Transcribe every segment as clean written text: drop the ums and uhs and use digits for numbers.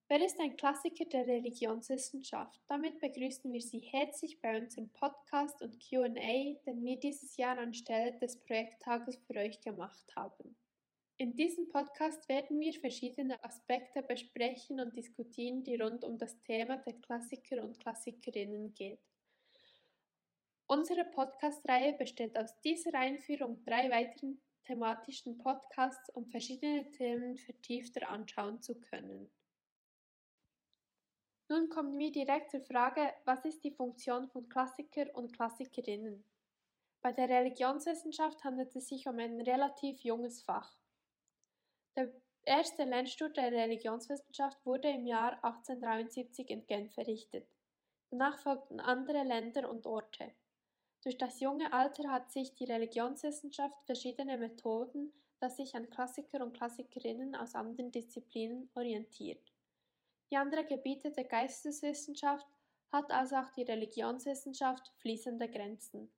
Wer ist ein Klassiker der Religionswissenschaft? Damit begrüßen wir Sie herzlich bei unserem Podcast und Q&A, den wir dieses Jahr anstelle des Projekttages für euch gemacht haben. In diesem Podcast werden wir verschiedene Aspekte besprechen und diskutieren, die rund um das Thema der Klassiker und Klassikerinnen geht. Unsere Podcast-Reihe besteht aus dieser Einführung und 3 weiteren thematischen Podcasts, um verschiedene Themen vertiefter anschauen zu können. Nun kommen wir direkt zur Frage, was ist die Funktion von Klassiker und Klassikerinnen? Bei der Religionswissenschaft handelt es sich um ein relativ junges Fach. Der erste Lernstuhl der Religionswissenschaft wurde im Jahr 1873 in Genf errichtet. Danach folgten andere Länder und Orte. Durch das junge Alter hat sich die Religionswissenschaft verschiedene Methoden, das sich an Klassiker und Klassikerinnen aus anderen Disziplinen orientiert. Wie andere Gebiete der Geisteswissenschaft hat also auch die Religionswissenschaft fließende Grenzen.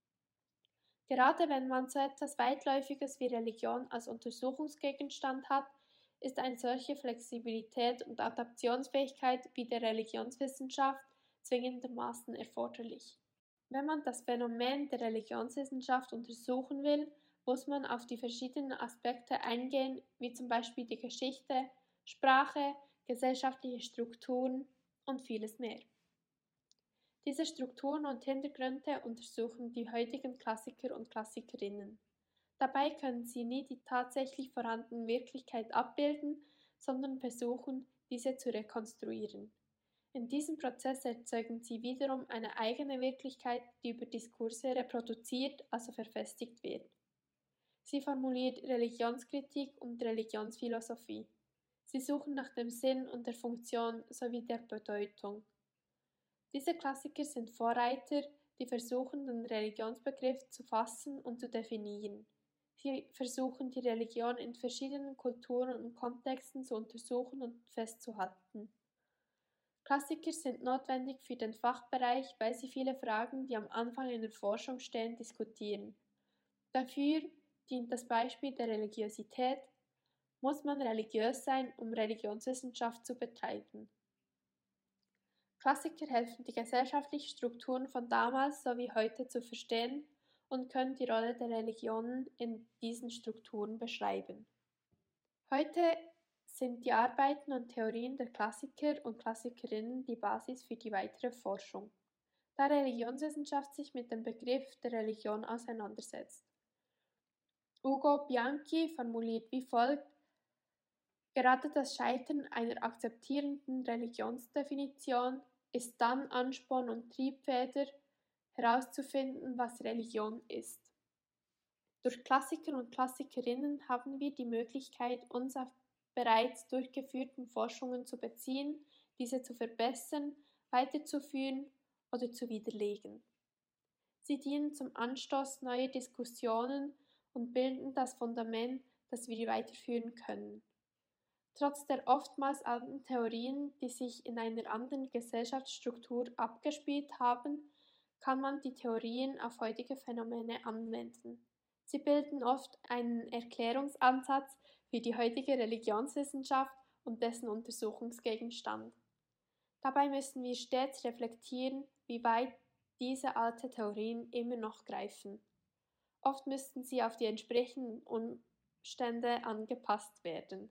Gerade wenn man so etwas Weitläufiges wie Religion als Untersuchungsgegenstand hat, ist eine solche Flexibilität und Adaptionsfähigkeit wie der Religionswissenschaft zwingendermaßen erforderlich. Wenn man das Phänomen der Religionswissenschaft untersuchen will, muss man auf die verschiedenen Aspekte eingehen, wie zum Beispiel die Geschichte, Sprache, gesellschaftliche Strukturen und vieles mehr. Diese Strukturen und Hintergründe untersuchen die heutigen Klassiker und Klassikerinnen. Dabei können sie nie die tatsächlich vorhandene Wirklichkeit abbilden, sondern versuchen, diese zu rekonstruieren. In diesem Prozess erzeugen sie wiederum eine eigene Wirklichkeit, die über Diskurse reproduziert, also verfestigt wird. Sie formuliert Religionskritik und Religionsphilosophie. Sie suchen nach dem Sinn und der Funktion sowie der Bedeutung. Diese Klassiker sind Vorreiter, die versuchen, den Religionsbegriff zu fassen und zu definieren. Sie versuchen, die Religion in verschiedenen Kulturen und Kontexten zu untersuchen und festzuhalten. Klassiker sind notwendig für den Fachbereich, weil sie viele Fragen, die am Anfang in der Forschung stehen, diskutieren. Dafür dient das Beispiel der Religiosität. Muss man religiös sein, um Religionswissenschaft zu betreiben? Klassiker helfen, die gesellschaftlichen Strukturen von damals sowie heute zu verstehen und können die Rolle der Religionen in diesen Strukturen beschreiben. Heute sind die Arbeiten und Theorien der Klassiker und Klassikerinnen die Basis für die weitere Forschung, da Religionswissenschaft sich mit dem Begriff der Religion auseinandersetzt. Ugo Bianchi formuliert wie folgt: Gerade das Scheitern einer akzeptierenden Religionsdefinition ist dann Ansporn und Triebfeder, herauszufinden, was Religion ist. Durch Klassiker und Klassikerinnen haben wir die Möglichkeit, uns auf bereits durchgeführten Forschungen zu beziehen, diese zu verbessern, weiterzuführen oder zu widerlegen. Sie dienen zum Anstoß neuer Diskussionen und bilden das Fundament, das wir weiterführen können. Trotz der oftmals alten Theorien, die sich in einer anderen Gesellschaftsstruktur abgespielt haben, kann man die Theorien auf heutige Phänomene anwenden. Sie bilden oft einen Erklärungsansatz für die heutige Religionswissenschaft und dessen Untersuchungsgegenstand. Dabei müssen wir stets reflektieren, wie weit diese alten Theorien immer noch greifen. Oft müssten sie auf die entsprechenden Umstände angepasst werden.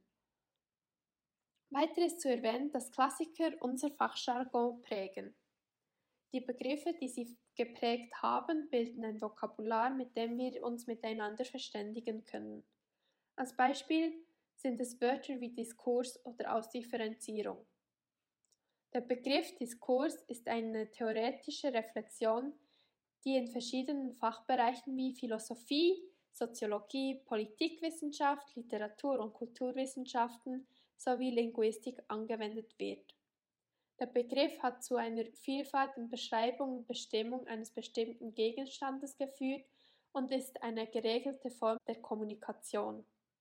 Weiter ist zu erwähnen, dass Klassiker unser Fachjargon prägen. Die Begriffe, die sie geprägt haben, bilden ein Vokabular, mit dem wir uns miteinander verständigen können. Als Beispiel sind es Wörter wie Diskurs oder Ausdifferenzierung. Der Begriff Diskurs ist eine theoretische Reflexion, die in verschiedenen Fachbereichen wie Philosophie, Soziologie, Politikwissenschaft, Literatur- und Kulturwissenschaften sowie Linguistik angewendet wird. Der Begriff hat zu einer Vielfalt in Beschreibung und Bestimmung eines bestimmten Gegenstandes geführt und ist eine geregelte Form der Kommunikation.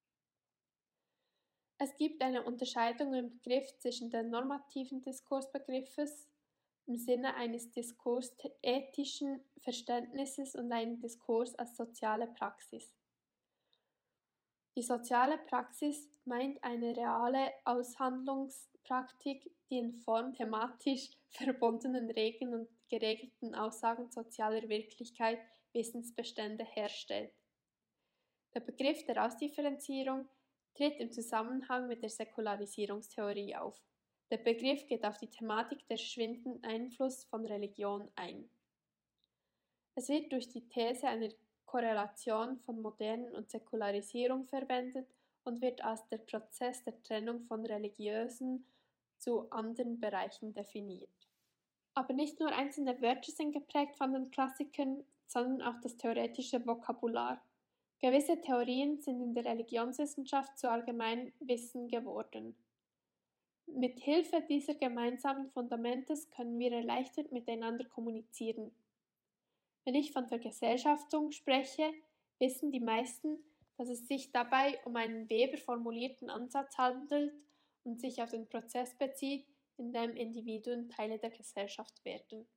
Es gibt eine Unterscheidung im Begriff zwischen dem normativen Diskursbegriffes im Sinne eines diskursethischen Verständnisses und einem Diskurs als soziale Praxis. Die soziale Praxis meint eine reale Aushandlungspraktik, die in Form thematisch verbundenen Regeln und geregelten Aussagen sozialer Wirklichkeit Wissensbestände herstellt. Der Begriff der Ausdifferenzierung tritt im Zusammenhang mit der Säkularisierungstheorie auf. Der Begriff geht auf die Thematik der schwindenden Einfluss von Religion ein. Es wird durch die These einer Korrelation von Modernen und Säkularisierung verwendet und wird als der Prozess der Trennung von religiösen zu anderen Bereichen definiert. Aber nicht nur einzelne Wörter sind geprägt von den Klassikern, sondern auch das theoretische Vokabular. Gewisse Theorien sind in der Religionswissenschaft zu Allgemeinwissen geworden. Mit Hilfe dieser gemeinsamen Fundamentes können wir erleichtert miteinander kommunizieren. Wenn ich von Vergesellschaftung spreche, wissen die meisten, dass es sich dabei um einen Weber formulierten Ansatz handelt und sich auf den Prozess bezieht, in dem Individuen Teile der Gesellschaft werden.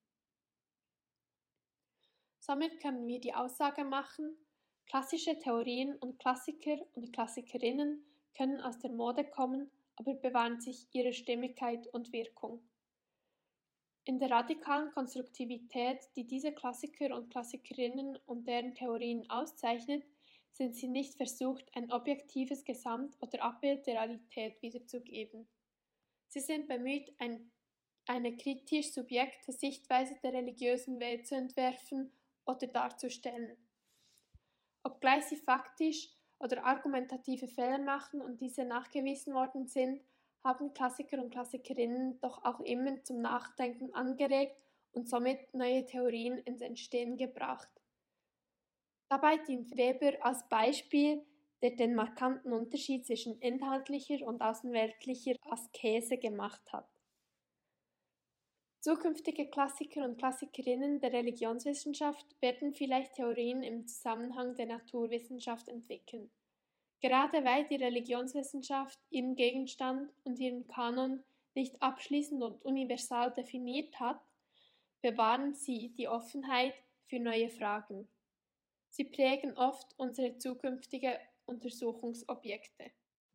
Somit können wir die Aussage machen, klassische Theorien und Klassiker und Klassikerinnen können aus der Mode kommen, aber bewahren sich ihre Stimmigkeit und Wirkung. In der radikalen Konstruktivität, die diese Klassiker und Klassikerinnen und deren Theorien auszeichnet, sind sie nicht versucht, ein objektives Gesamt- oder Abbild der Realität wiederzugeben. Sie sind bemüht, eine kritisch subjekte Sichtweise der religiösen Welt zu entwerfen oder darzustellen. Obgleich sie faktisch oder argumentative Fehler machen und diese nachgewiesen worden sind, haben Klassiker und Klassikerinnen doch auch immer zum Nachdenken angeregt und somit neue Theorien ins Entstehen gebracht. Dabei dient Weber als Beispiel, der den markanten Unterschied zwischen inhaltlicher und außenweltlicher Askese gemacht hat. Zukünftige Klassiker und Klassikerinnen der Religionswissenschaft werden vielleicht Theorien im Zusammenhang der Naturwissenschaft entwickeln. Gerade weil die Religionswissenschaft ihren Gegenstand und ihren Kanon nicht abschließend und universal definiert hat, bewahren sie die Offenheit für neue Fragen. Sie prägen oft unsere zukünftigen Untersuchungsobjekte.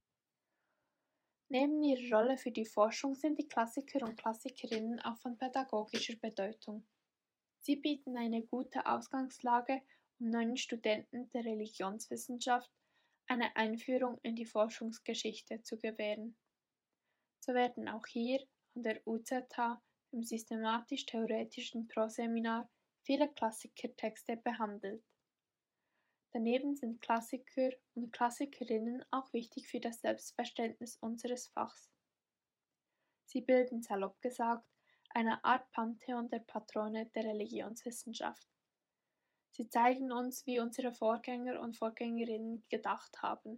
Neben ihrer Rolle für die Forschung sind die Klassiker und Klassikerinnen auch von pädagogischer Bedeutung. Sie bieten eine gute Ausgangslage, um neuen Studenten der Religionswissenschaft eine Einführung in die Forschungsgeschichte zu gewähren. So werden auch hier an der UZH im systematisch-theoretischen Proseminar viele Klassikertexte behandelt. Daneben sind Klassiker und Klassikerinnen auch wichtig für das Selbstverständnis unseres Fachs. Sie bilden salopp gesagt eine Art Pantheon der Patrone der Religionswissenschaft. Sie zeigen uns, wie unsere Vorgänger und Vorgängerinnen gedacht haben.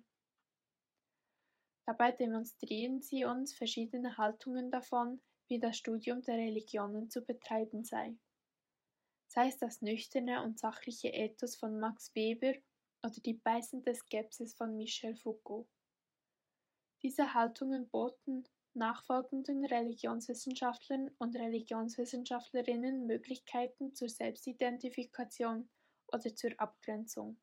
Dabei demonstrieren sie uns verschiedene Haltungen davon, wie das Studium der Religionen zu betreiben sei. Sei es das nüchterne und sachliche Ethos von Max Weber oder die beißende Skepsis von Michel Foucault. Diese Haltungen boten nachfolgenden Religionswissenschaftlern und Religionswissenschaftlerinnen Möglichkeiten zur Selbstidentifikation oder zur Abgrenzung.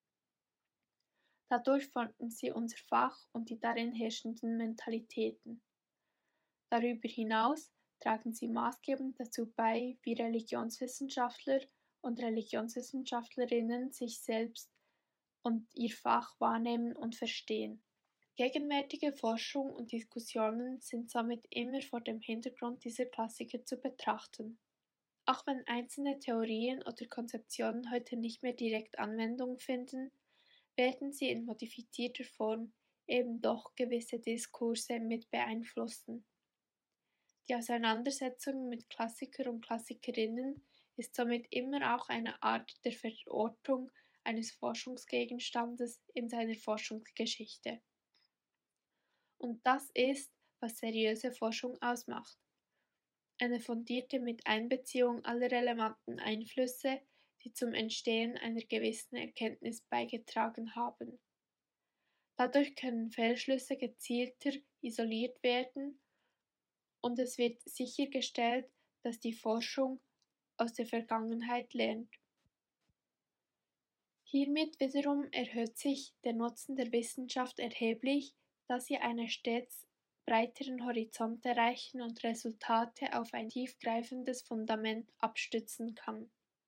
Dadurch formten sie unser Fach und die darin herrschenden Mentalitäten. Darüber hinaus tragen sie maßgebend dazu bei, wie Religionswissenschaftler und Religionswissenschaftlerinnen sich selbst und ihr Fach wahrnehmen und verstehen. Gegenwärtige Forschung und Diskussionen sind somit immer vor dem Hintergrund dieser Klassiker zu betrachten. Auch wenn einzelne Theorien oder Konzeptionen heute nicht mehr direkt Anwendung finden, werden sie in modifizierter Form eben doch gewisse Diskurse mit beeinflussen. Die Auseinandersetzung mit Klassikern und Klassikerinnen ist somit immer auch eine Art der Verortung eines Forschungsgegenstandes in seiner Forschungsgeschichte. Und das ist, was seriöse Forschung ausmacht. Eine fundierte Miteinbeziehung aller relevanten Einflüsse, die zum Entstehen einer gewissen Erkenntnis beigetragen haben. Dadurch können Fehlschlüsse gezielter isoliert werden und es wird sichergestellt, dass die Forschung aus der Vergangenheit lernt. Hiermit wiederum erhöht sich der Nutzen der Wissenschaft erheblich, da sie einen stets breiteren Horizont erreichen und Resultate auf ein tiefgreifendes Fundament abstützen kann.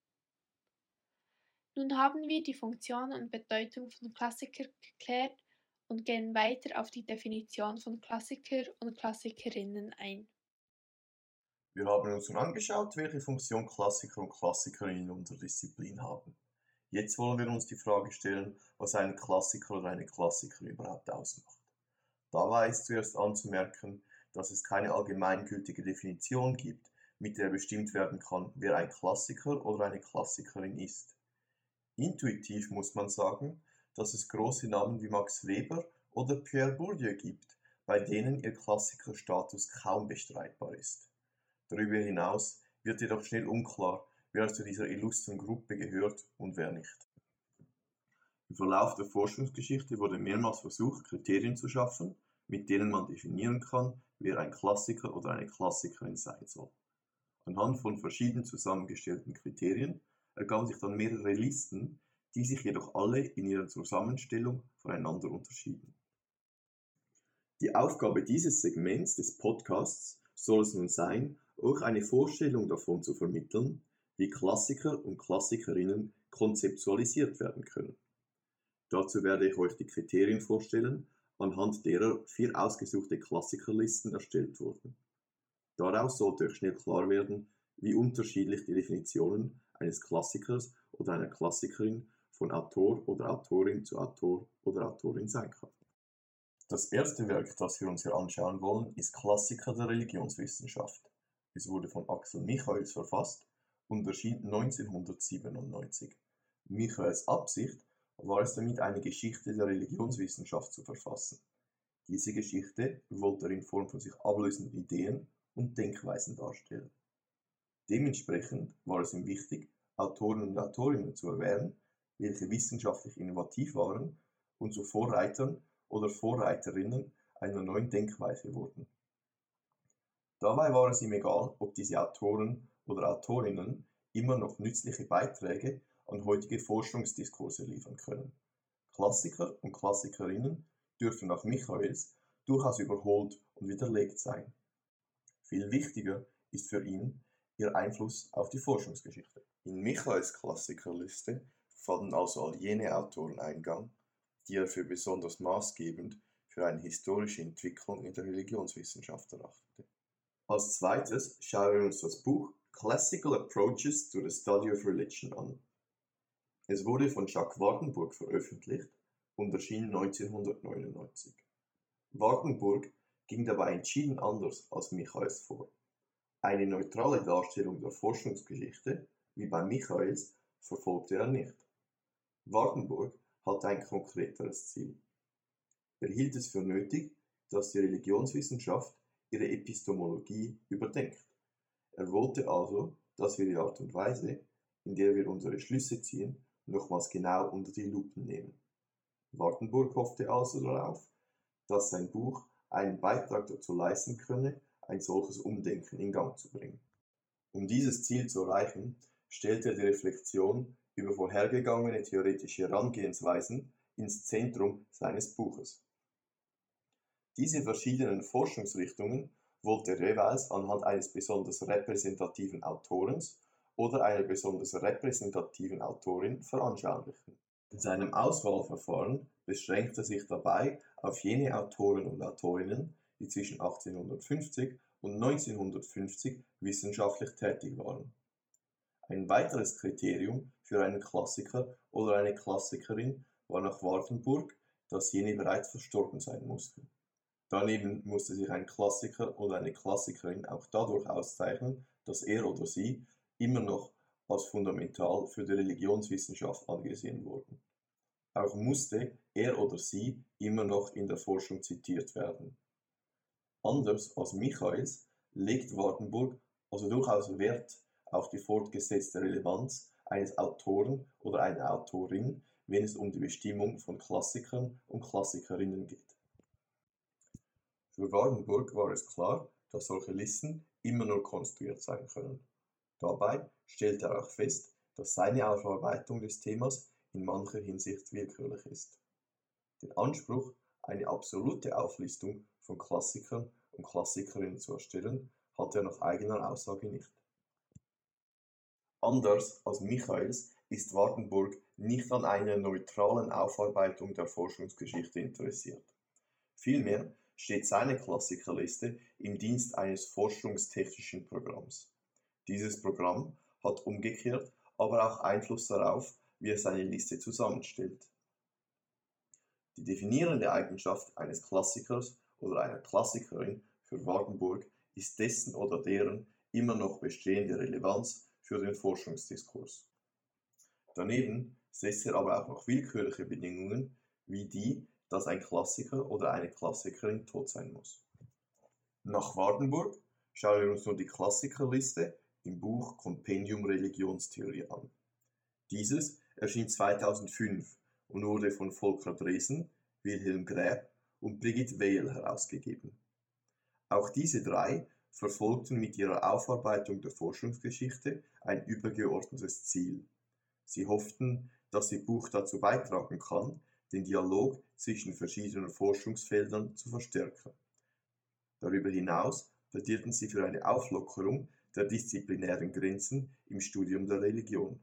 Nun haben wir die Funktion und Bedeutung von Klassiker geklärt und gehen weiter auf die Definition von Klassiker und Klassikerinnen ein. Wir haben uns nun angeschaut, welche Funktion Klassiker und Klassikerinnen in unserer Disziplin haben. Jetzt wollen wir uns die Frage stellen, was ein Klassiker oder eine Klassikerin überhaupt ausmacht. Dabei ist zuerst anzumerken, dass es keine allgemeingültige Definition gibt, mit der bestimmt werden kann, wer ein Klassiker oder eine Klassikerin ist. Intuitiv muss man sagen, dass es große Namen wie Max Weber oder Pierre Bourdieu gibt, bei denen ihr Klassikerstatus kaum bestreitbar ist. Darüber hinaus wird jedoch schnell unklar, wer zu dieser illustren Gruppe gehört und wer nicht. Im Verlauf der Forschungsgeschichte wurde mehrmals versucht, Kriterien zu schaffen, mit denen man definieren kann, wer ein Klassiker oder eine Klassikerin sein soll. Anhand von verschieden zusammengestellten Kriterien ergaben sich dann mehrere Listen, die sich jedoch alle in ihrer Zusammenstellung voneinander unterschieden. Die Aufgabe dieses Segments des Podcasts soll es nun sein, euch eine Vorstellung davon zu vermitteln, wie Klassiker und Klassikerinnen konzeptualisiert werden können. Dazu werde ich euch die Kriterien vorstellen, anhand derer 4 ausgesuchte Klassikerlisten erstellt wurden. Daraus sollte euch schnell klar werden, wie unterschiedlich die Definitionen eines Klassikers oder einer Klassikerin von Autor oder Autorin zu Autor oder Autorin sein kann. Das erste Werk, das wir uns hier anschauen wollen, ist Klassiker der Religionswissenschaft. Es wurde von Axel Michaels verfasst und erschien 1997. Michaels Absicht war es damit, eine Geschichte der Religionswissenschaft zu verfassen. Diese Geschichte wollte er in Form von sich ablösenden Ideen und Denkweisen darstellen. Dementsprechend war es ihm wichtig, Autoren und Autorinnen zu erwähnen, welche wissenschaftlich innovativ waren und zu Vorreitern oder Vorreiterinnen einer neuen Denkweise wurden. Dabei war es ihm egal, ob diese Autoren oder Autorinnen immer noch nützliche Beiträge an heutige Forschungsdiskurse liefern können. Klassiker und Klassikerinnen dürfen nach Michaels durchaus überholt und widerlegt sein. Viel wichtiger ist für ihn ihr Einfluss auf die Forschungsgeschichte. In Michaels Klassikerliste fanden also all jene Autoren Eingang, die er für besonders maßgebend für eine historische Entwicklung in der Religionswissenschaft erachtete. Als zweites schauen wir uns das Buch Classical Approaches to the Study of Religion an. Es wurde von Jacques Wardenburg veröffentlicht und erschien 1999. Wardenburg ging dabei entschieden anders als Michaels vor. Eine neutrale Darstellung der Forschungsgeschichte, wie bei Michaels, verfolgte er nicht. Wardenburg hatte ein konkreteres Ziel. Er hielt es für nötig, dass die Religionswissenschaft ihre Epistemologie überdenkt. Er wollte also, dass wir die Art und Weise, in der wir unsere Schlüsse ziehen, nochmals genau unter die Lupe nehmen. Wardenburg hoffte also darauf, dass sein Buch einen Beitrag dazu leisten könne, ein solches Umdenken in Gang zu bringen. Um dieses Ziel zu erreichen, stellte er die Reflexion über vorhergegangene theoretische Herangehensweisen ins Zentrum seines Buches. Diese verschiedenen Forschungsrichtungen wollte er jeweils anhand eines besonders repräsentativen Autorens oder einer besonders repräsentativen Autorin veranschaulichen. In seinem Auswahlverfahren beschränkte er sich dabei auf jene Autoren und Autorinnen, die zwischen 1850 und 1950 wissenschaftlich tätig waren. Ein weiteres Kriterium für einen Klassiker oder eine Klassikerin war nach Wardenburg, dass jene bereits verstorben sein mussten. Daneben musste sich ein Klassiker oder eine Klassikerin auch dadurch auszeichnen, dass er oder sie immer noch als fundamental für die Religionswissenschaft angesehen wurden. Auch musste er oder sie immer noch in der Forschung zitiert werden. Anders als Michaels legt Wardenburg also durchaus Wert auf die fortgesetzte Relevanz eines Autoren oder einer Autorin, wenn es um die Bestimmung von Klassikern und Klassikerinnen geht. Für Wardenburg war es klar, dass solche Listen immer nur konstruiert sein können. Dabei stellte er auch fest, dass seine Aufarbeitung des Themas in mancher Hinsicht willkürlich ist. Den Anspruch, eine absolute Auflistung von Klassikern und Klassikerinnen zu erstellen, hat er nach eigener Aussage nicht. Anders als Michaels ist Wartenburg nicht an einer neutralen Aufarbeitung der Forschungsgeschichte interessiert. Vielmehr steht seine Klassikerliste im Dienst eines forschungstechnischen Programms. Dieses Programm hat umgekehrt aber auch Einfluss darauf, wie er seine Liste zusammenstellt. Die definierende Eigenschaft eines Klassikers oder einer Klassikerin für Wartenburg ist dessen oder deren immer noch bestehende Relevanz für den Forschungsdiskurs. Daneben setzt er aber auch noch willkürliche Bedingungen, wie die, dass ein Klassiker oder eine Klassikerin tot sein muss. Nach Wartenburg schauen wir uns nun die Klassikerliste im Buch Compendium Religionstheorie an. Dieses erschien 2005 und wurde von Volker Dresen, Wilhelm Gräb und Brigitte Weil herausgegeben. Auch diese drei verfolgten mit ihrer Aufarbeitung der Forschungsgeschichte ein übergeordnetes Ziel. Sie hofften, dass ihr Buch dazu beitragen kann, den Dialog zwischen verschiedenen Forschungsfeldern zu verstärken. Darüber hinaus plädierten sie für eine Auflockerung der disziplinären Grenzen im Studium der Religion.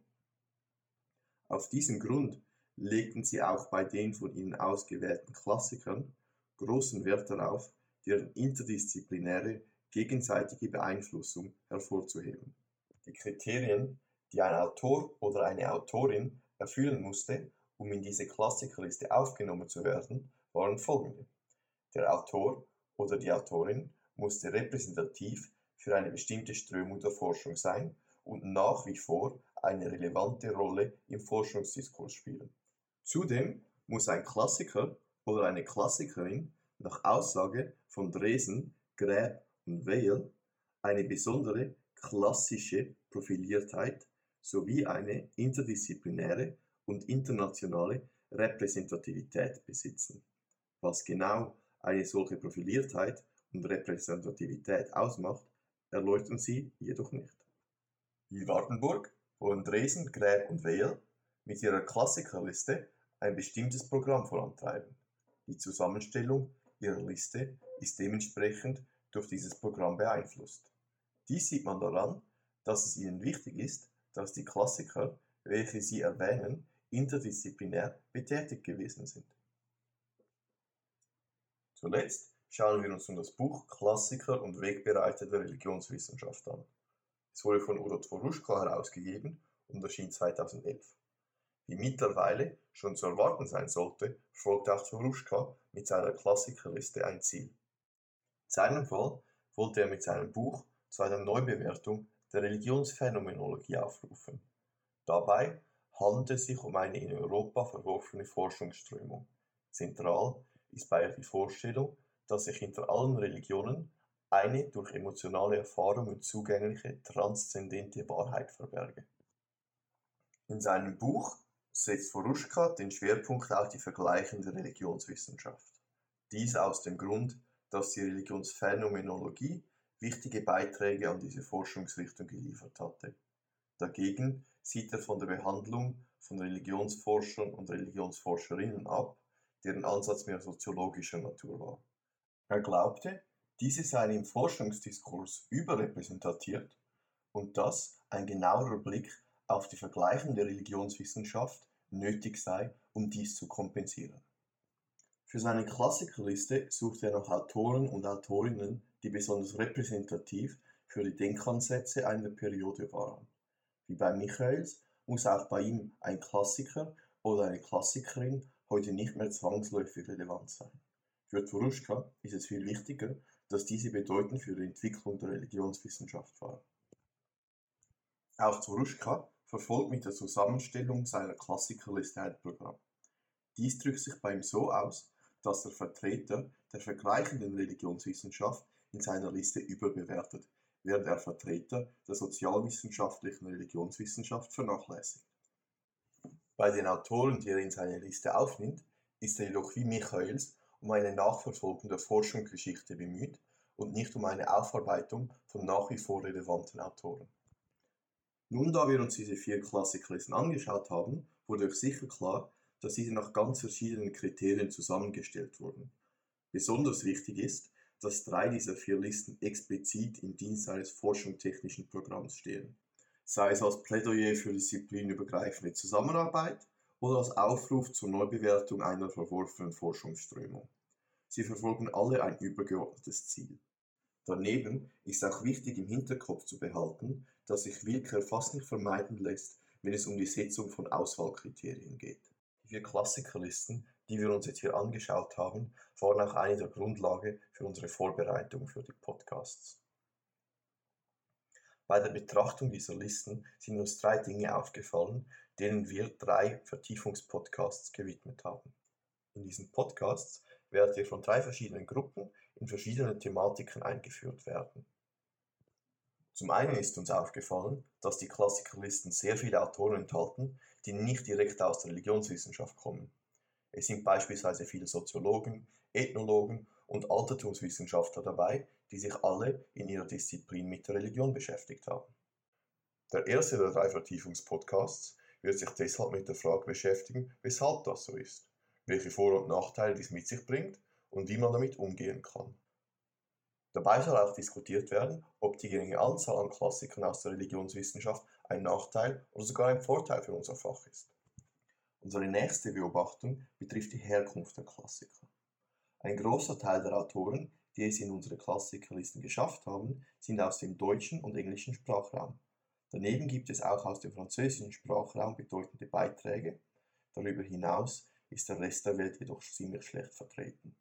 Auf diesem Grund legten sie auch bei den von ihnen ausgewählten Klassikern großen Wert darauf, deren interdisziplinäre, gegenseitige Beeinflussung hervorzuheben. Die Kriterien, die ein Autor oder eine Autorin erfüllen musste, um in diese Klassikerliste aufgenommen zu werden, waren folgende. Der Autor oder die Autorin musste repräsentativ für eine bestimmte Strömung der Forschung sein und nach wie vor eine relevante Rolle im Forschungsdiskurs spielen. Zudem muss ein Klassiker oder eine Klassikerin nach Aussage von Dresen, Gräb und Weil eine besondere klassische Profiliertheit sowie eine interdisziplinäre und internationale Repräsentativität besitzen. Was genau eine solche Profiliertheit und Repräsentativität ausmacht, erläutern sie jedoch nicht. Wie Wartenburg wollen Dresen, Gräb und Weil mit ihrer Klassikerliste ein bestimmtes Programm vorantreiben. Die Zusammenstellung ihrer Liste ist dementsprechend durch dieses Programm beeinflusst. Dies sieht man daran, dass es ihnen wichtig ist, dass die Klassiker, welche sie erwähnen, interdisziplinär betätigt gewesen sind. Zuletzt schauen wir uns nun das Buch Klassiker und Wegbereiter der Religionswissenschaft an. Es wurde von Udo Dvoruška herausgegeben und erschien 2011. Wie mittlerweile schon zu erwarten sein sollte, verfolgt auch Dvoruška mit seiner Klassikerliste ein Ziel. In seinem Fall wollte er mit seinem Buch zu einer Neubewertung der Religionsphänomenologie aufrufen. Dabei handelt es sich um eine in Europa verworfene Forschungsströmung. Zentral ist bei ihr die Vorstellung, dass sich hinter allen Religionen eine durch emotionale Erfahrungen zugängliche transzendente Wahrheit verberge. In seinem Buch setzt Dvoruška den Schwerpunkt auf die vergleichende Religionswissenschaft. Dies aus dem Grund, dass die Religionsphänomenologie wichtige Beiträge an diese Forschungsrichtung geliefert hatte. Dagegen sieht er von der Behandlung von Religionsforschern und Religionsforscherinnen ab, deren Ansatz mehr soziologischer Natur war. Er glaubte, diese seien im Forschungsdiskurs überrepräsentiert und dass ein genauerer Blick auf die vergleichende Religionswissenschaft nötig sei, um dies zu kompensieren. Für seine Klassikerliste suchte er nach Autoren und Autorinnen, die besonders repräsentativ für die Denkansätze einer Periode waren. Wie bei Michaels muss auch bei ihm ein Klassiker oder eine Klassikerin heute nicht mehr zwangsläufig relevant sein. Für Dvoruška ist es viel wichtiger, dass diese bedeutend für die Entwicklung der Religionswissenschaft war. Auch Dvoruška verfolgt mit der Zusammenstellung seiner Klassikerliste ein Programm. Dies drückt sich bei ihm so aus, dass der Vertreter der vergleichenden Religionswissenschaft in seiner Liste überbewertet, während der Vertreter der sozialwissenschaftlichen Religionswissenschaft vernachlässigt. Bei den Autoren, die er in seine Liste aufnimmt, ist er jedoch wie Michaels um eine Nachverfolgung der Forschungsgeschichte bemüht und nicht um eine Aufarbeitung von nach wie vor relevanten Autoren. Nun, da wir uns diese 4 Klassikerlisten angeschaut haben, wurde euch sicher klar, dass diese nach ganz verschiedenen Kriterien zusammengestellt wurden. Besonders wichtig ist, dass 3 dieser 4 Listen explizit im Dienst eines forschungstechnischen Programms stehen, sei es als Plädoyer für disziplinübergreifende Zusammenarbeit oder als Aufruf zur Neubewertung einer verworfenen Forschungsströmung. Sie verfolgen alle ein übergeordnetes Ziel. Daneben ist auch wichtig im Hinterkopf zu behalten, dass sich Willkür fast nicht vermeiden lässt, wenn es um die Setzung von Auswahlkriterien geht. Die 4 Klassikerlisten, die wir uns jetzt hier angeschaut haben, waren auch eine der Grundlage für unsere Vorbereitung für die Podcasts. Bei der Betrachtung dieser Listen sind uns 3 Dinge aufgefallen, denen wir 3 Vertiefungspodcasts gewidmet haben. In diesen Podcasts werdet ihr von 3 verschiedenen Gruppen in verschiedene Thematiken eingeführt werden. Zum einen ist uns aufgefallen, dass die Klassikerlisten sehr viele Autoren enthalten, die nicht direkt aus der Religionswissenschaft kommen. Es sind beispielsweise viele Soziologen, Ethnologen und Altertumswissenschaftler dabei, die sich alle in ihrer Disziplin mit der Religion beschäftigt haben. Der erste der 3 Vertiefungspodcasts wird sich deshalb mit der Frage beschäftigen, weshalb das so ist, welche Vor- und Nachteile dies mit sich bringt und wie man damit umgehen kann. Dabei soll auch diskutiert werden, ob die geringe Anzahl an Klassikern aus der Religionswissenschaft ein Nachteil oder sogar ein Vorteil für unser Fach ist. Unsere nächste Beobachtung betrifft die Herkunft der Klassiker. Ein großer Teil der Autoren, die es in unsere Klassikerlisten geschafft haben, sind aus dem deutschen und englischen Sprachraum. Daneben gibt es auch aus dem französischen Sprachraum bedeutende Beiträge. Darüber hinaus ist der Rest der Welt jedoch ziemlich schlecht vertreten.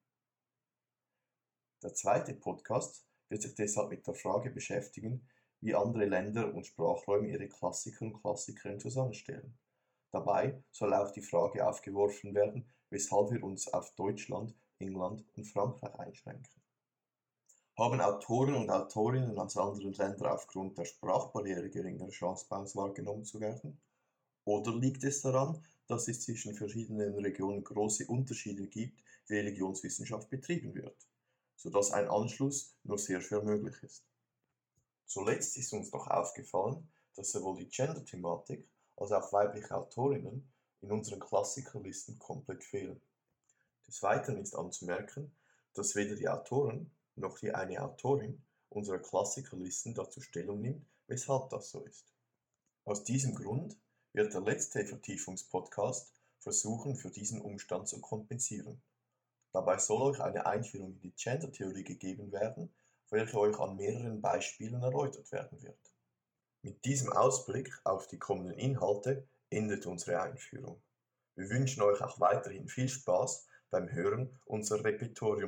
Der zweite Podcast wird sich deshalb mit der Frage beschäftigen, wie andere Länder und Sprachräume ihre Klassiker und Klassikerinnen zusammenstellen. Dabei soll auch die Frage aufgeworfen werden, weshalb wir uns auf Deutschland, England und Frankreich einschränken. Haben Autoren und Autorinnen aus anderen Ländern aufgrund der Sprachbarriere geringere Chance, bei uns wahrgenommen zu werden? Oder liegt es daran, dass es zwischen verschiedenen Regionen große Unterschiede gibt, wie Religionswissenschaft betrieben wird, sodass ein Anschluss nur sehr schwer möglich ist? Zuletzt ist uns noch aufgefallen, dass sowohl die Gender-Thematik als auch weibliche Autorinnen in unseren Klassikerlisten komplett fehlen. Des Weiteren ist anzumerken, dass weder die Autoren noch die eine Autorin unserer Klassikerlisten dazu Stellung nimmt, weshalb das so ist. Aus diesem Grund wird der letzte Vertiefungspodcast versuchen, für diesen Umstand zu kompensieren. Dabei soll euch eine Einführung in die Gender-Theorie gegeben werden, welche euch an mehreren Beispielen erläutert werden wird. Mit diesem Ausblick auf die kommenden Inhalte endet unsere Einführung. Wir wünschen euch auch weiterhin viel Spaß beim Hören unserer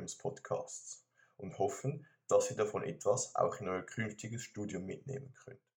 Repertoriums-Podcasts und hoffen, dass ihr davon etwas auch in euer künftiges Studium mitnehmen könnt.